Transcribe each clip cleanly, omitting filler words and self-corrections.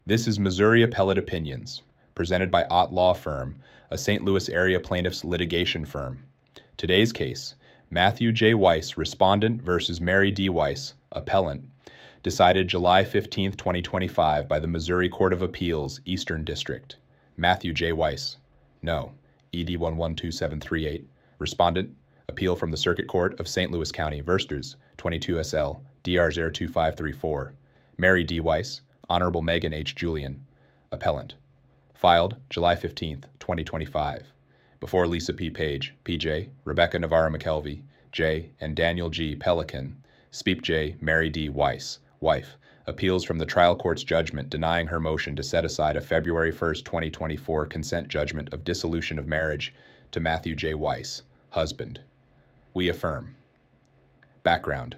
This is Missouri Appellate Opinions, presented by Ott Law Firm, a St. Louis area plaintiffs litigation firm. Today's case, Matthew J. Weiss, respondent versus Mary D. Weiss, appellant, decided July 15, 2025 by the Missouri Court of Appeals, Eastern District. Matthew J. Weiss, no, ED 112738. Respondent, appeal from the Circuit Court of St. Louis County, Versters, 22 SL, DR 02534. Mary D. Weiss, Honorable Megan H. Julian, appellant. Filed July 15, 2025. Before Lisa P. Page, PJ, Rebecca Navarro McKelvey, J., and Daniel G. Pelican, Speep J. Mary D. Weiss, wife, appeals from the trial court's judgment denying her motion to set aside a February 1, 2024 consent judgment of dissolution of marriage to Matthew J. Weiss, husband. We affirm. Background.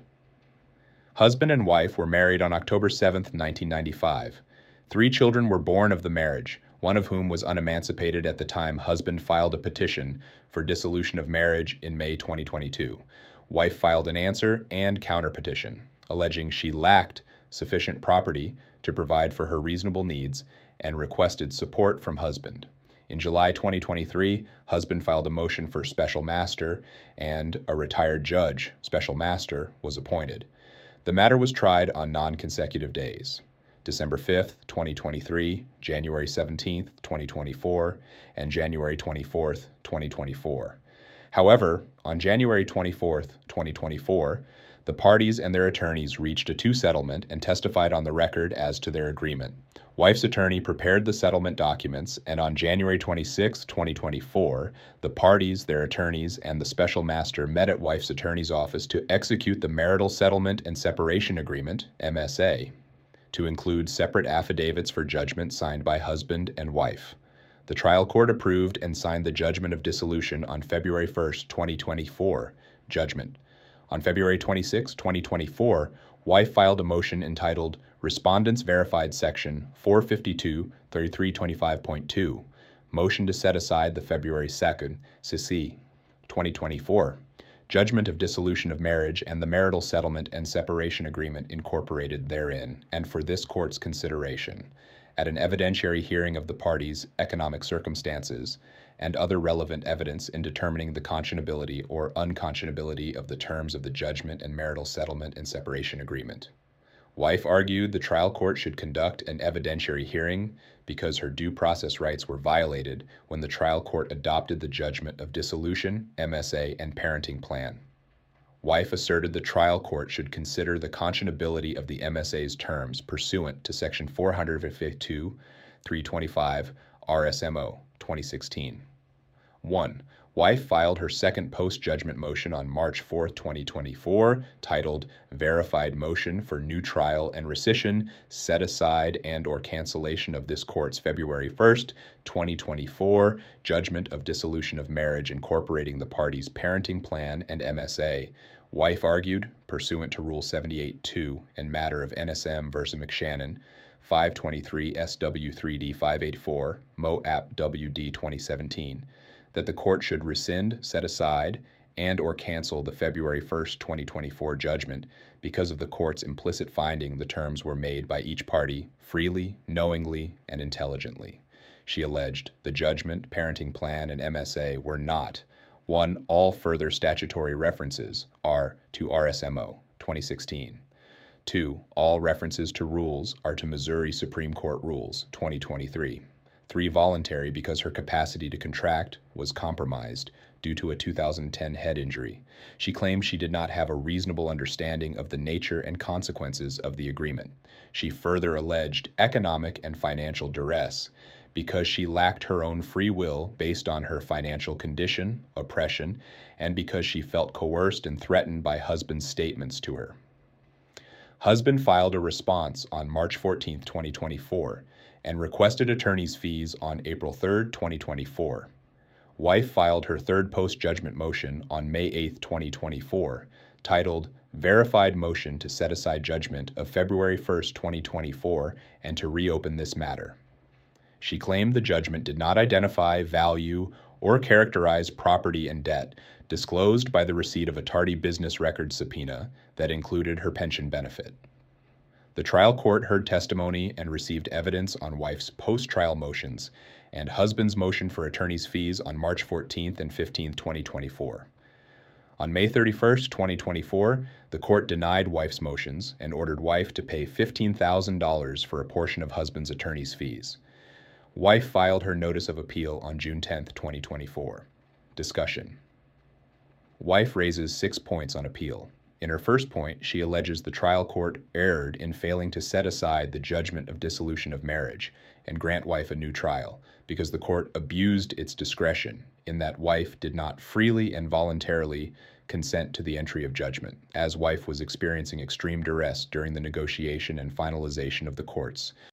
Husband and wife were married on October 7, 1995. 3 children were born of the marriage, one of whom was unemancipated at the time husband filed a petition for dissolution of marriage in May 2022. Wife filed an answer and counterpetition, alleging she lacked sufficient property to provide for her reasonable needs and requested support from husband. In July 2023, husband filed a motion for special master, and a retired judge, special master, was appointed. The matter was tried on non-consecutive days, December 5th, 2023, January 17th, 2024, and January 24th, 2024. However, on January 24th, 2024, the parties and their attorneys reached a settlement and testified on the record as to their agreement. Wife's attorney prepared the settlement documents, and on January 26, 2024, the parties, their attorneys, and the special master met at wife's attorney's office to execute the marital settlement and separation agreement, MSA, to include separate affidavits for judgment signed by husband and wife. The trial court approved and signed the judgment of dissolution on February 1, 2024, judgment. On February 26, 2024, wife filed a motion entitled Respondents Verified Section 452-3325.2, motion to set aside the February 2nd, CC 2024, judgment of dissolution of marriage and the marital settlement and separation agreement incorporated therein, and for this court's consideration, at an evidentiary hearing of the parties' economic circumstances and other relevant evidence in determining the conscionability or unconscionability of the terms of the judgment and marital settlement and separation agreement. Wife argued the trial court should conduct an evidentiary hearing because her due process rights were violated when the trial court adopted the judgment of dissolution, MSA, and parenting plan. Wife asserted the trial court should consider the conscionability of the MSA's terms pursuant to Section 452-325 RSMO 2016. 1. Wife filed her second post-judgment motion on March 4, 2024, titled Verified Motion for New Trial and Rescission, Set Aside and or Cancellation of this Court's February 1, 2024, Judgment of Dissolution of Marriage incorporating the parties' parenting plan and MSA. Wife argued, pursuant to Rule 78-2 in matter of NSM v. McShannon, 523 SW3D 584, Mo App WD 2017, that the court should rescind, set aside, and or cancel the February 1, 2024 judgment because of the court's implicit finding the terms were made by each party freely, knowingly, and intelligently. She alleged the judgment, parenting plan, and MSA were not, 1. All further statutory references are to RSMO 2016. 2. All references to rules are to Missouri Supreme Court Rules 2023. 3. Voluntary because her capacity to contract was compromised due to a 2010 head injury. She claimed she did not have a reasonable understanding of the nature and consequences of the agreement. She further alleged economic and financial duress because she lacked her own free will based on her financial condition, oppression, and because she felt coerced and threatened by husband's statements to her. Husband filed a response on March 14, 2024, and requested attorney's fees on April 3, 2024. Wife filed her third post-judgment motion on May 8, 2024, titled Verified Motion to Set Aside Judgment of February 1, 2024, and to Reopen This Matter. She claimed the judgment did not identify, value, or characterize property and debt disclosed by the receipt of a tardy business record subpoena that included her pension benefit. The trial court heard testimony and received evidence on wife's post-trial motions and husband's motion for attorney's fees on March 14th and 15th, 2024. On May 31st, 2024, the court denied wife's motions and ordered wife to pay $15,000 for a portion of husband's attorney's fees. Wife filed her notice of appeal on June 10th, 2024. Discussion. Wife raises 6 points on appeal. In her first point, she alleges the trial court erred in failing to set aside the judgment of dissolution of marriage and grant wife a new trial because the court abused its discretion in that wife did not freely and voluntarily consent to the entry of judgment, as wife was experiencing extreme duress during the negotiation and finalization of the court's